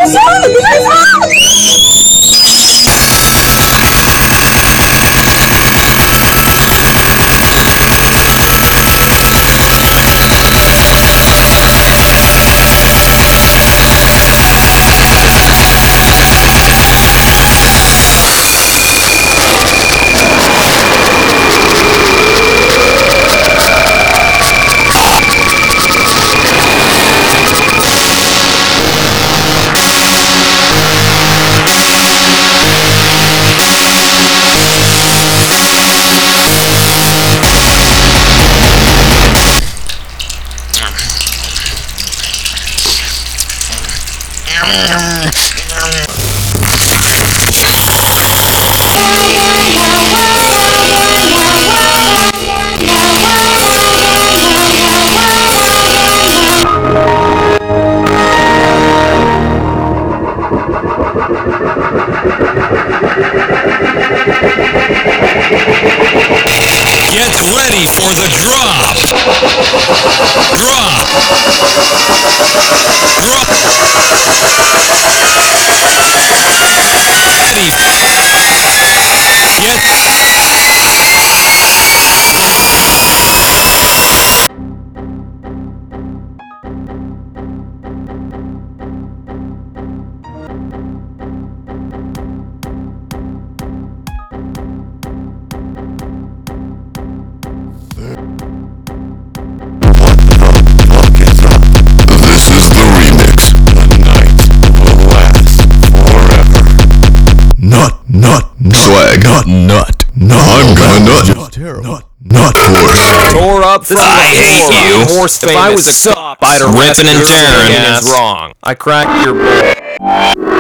Get ready for the drop! Drop! Drop! Ready! Get... Swag, nut. I'm gonna nut. Nut horse. Tore up from I hate you. Horse if I was a cop, I'd have ripping and tearing. Wrong. I cracked your...